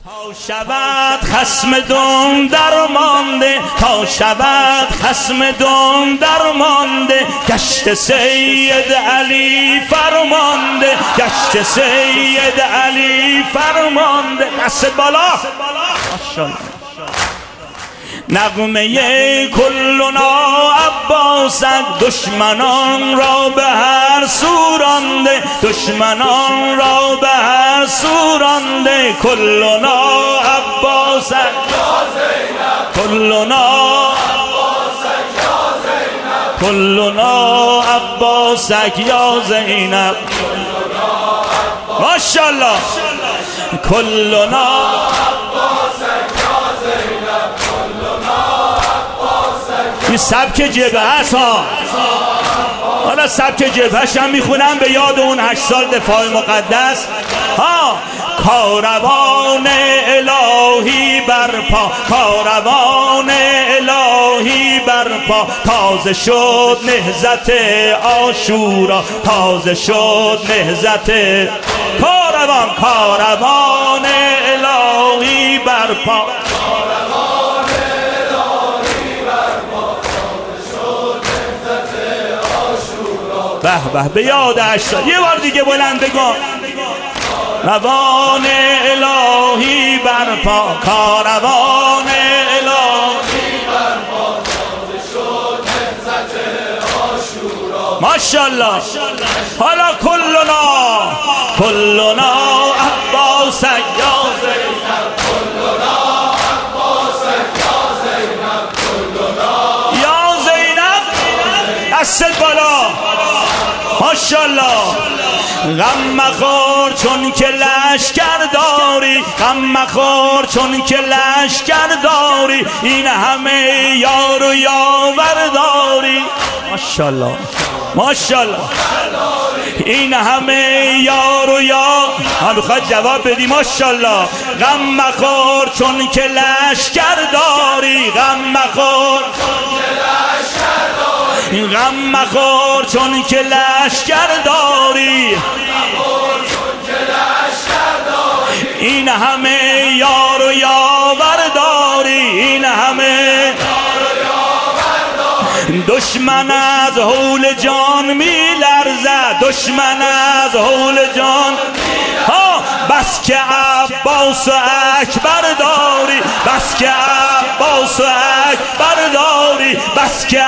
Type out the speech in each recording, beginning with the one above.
تا شود خصم دم درمانده، تا شود خصم دم درمانده، گشت سید علی فرمانده، گشت سید علی فرمانده. دست بالا ماشاءالله. نغمه کلنا عباسک، دشمنان را به هر سو رانده، دشمنان را به هر سو رانده. کلنا عباسک کلنا کلنا عباسک یا زینب. ماشاءالله. کلنا این سبک جبهه هست ها. حالا سبک جبههش هم میخونم به یاد اون 8 سال دفاع مقدس ها. کاروان الهی برپا، کاروان الهی برپا، تازه شد نهضت عاشورا، تازه شد نهضت کاروان، کاروان الهی برپا. به به به یاد 8 سال. یه بار دیگه بلند بگو. کاروان الهی برپا، کاروان الهی برپا، تازه شد نهضت عاشورا. ماشاءالله. حالا کلنا کلنا عباسک یا زینب، کلنا عباسک یا زینب، کلنا یا زینب. دست بالا ماشاءالله. غم مخور چون که لشکر داری، غم مخور چون که لشکر داری، این همه یار و یاور داری. ماشاءالله ماشاءالله. این همه یار و یار. هم بخواد جواب بدی. ماشاءالله. غم مخور چون که لشکر داری، غم مخور این غم مخور چون که لشکر داری، این همه یار و یاور داری، این همه دشمن از هول جان می لرزد، دشمن از هول جان ها. بس که عباس و اکبر داری، بس که عباس و اکبر داری، بس که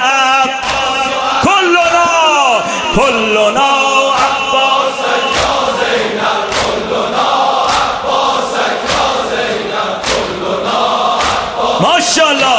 کلنا کلنا عباسک یا زینب، کلنا عباسک یا زینب، کلنا عباسک. ماشاءالله.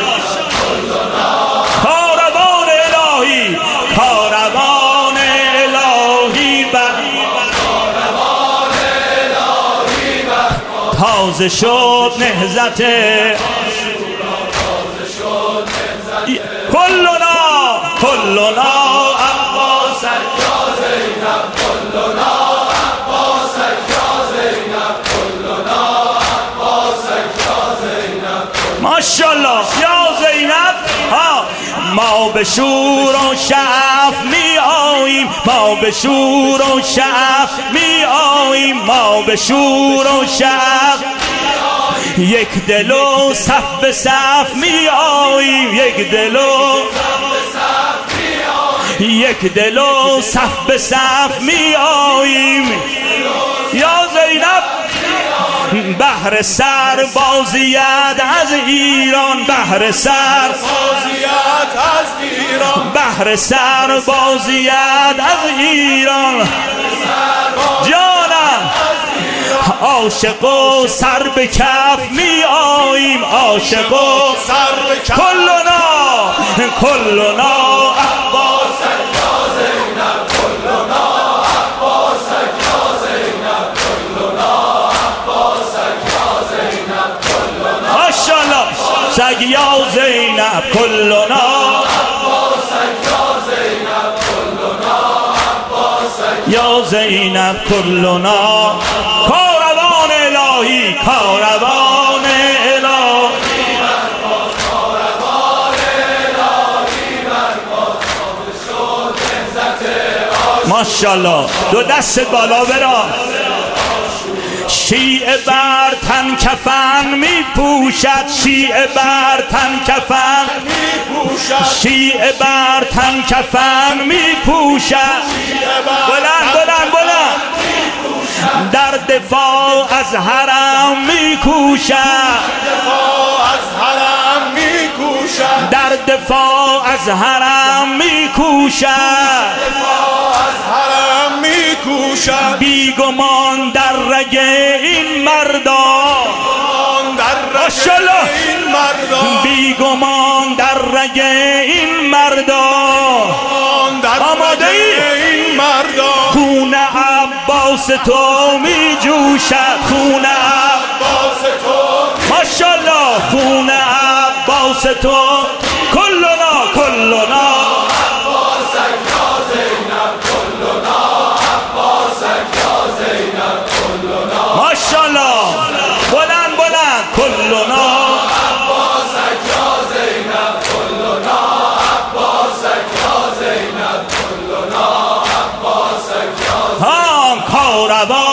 کاروان الهی، کاروان الهی بر، کاروان الهی بر، تازه شد نهضت عاشورا، تازه شد نهضت. کلنا کلنا عباسک یا زینب، کلنا عباسک یا زینب، کلنا عباسک یا زینب. ماشاءالله. یا زینب ها. ما به شور و شعف می آییم، ما به شور و شعف می آییم، ما به شور و شعف، یک دل و صف به صف می آییم، یک دل و یک دل و صف به صف می آییم. یا زینب. بهر سر بازیت از ایران، بهر سر بازیت از ایران، بهر سر بازیت از ایران. جانم عاشق و سر به کف می آییم، عاشق و سر به کف. کلنا کلنا عباسک یا زینب، کلنا عباسک یا زینب، کلنا عباسک یا زینب، کلنا. ماشاءالله. سگ یا زینب، کلنا عباسک یا زینب، کلنا عباسک یا زینب، کلنا. کاروان الهی، کاروان الهی برپا، کاروان الهی برپا، تازه شد نهضت عاشورا. ماشاءالله. دو دست بالا برا. شیعه بر تن کفن می پوشد، شیعه بر تن کفن می پوشد، شیعه بر تن کفن می پوشد. بلند بلند بلند. در دفاع از حرم می کوشد، در دفاع از حرم می کوشد، بیگمان در رگ این مردان، بیگمان در رگ این مردان. آماده ای؟ خون عباس تو می جوشد، خون عباس تو، ماشاءالله خون عباس تو، کلنا کلنا عباسک یا زینب، کلنا عباسک یا زینب، کلنا ماشاءالله. بلند بلند. کلنا عباسک یا زینب، کلنا عباسک یا زینب، کلنا عباسک یا زینب. کاروان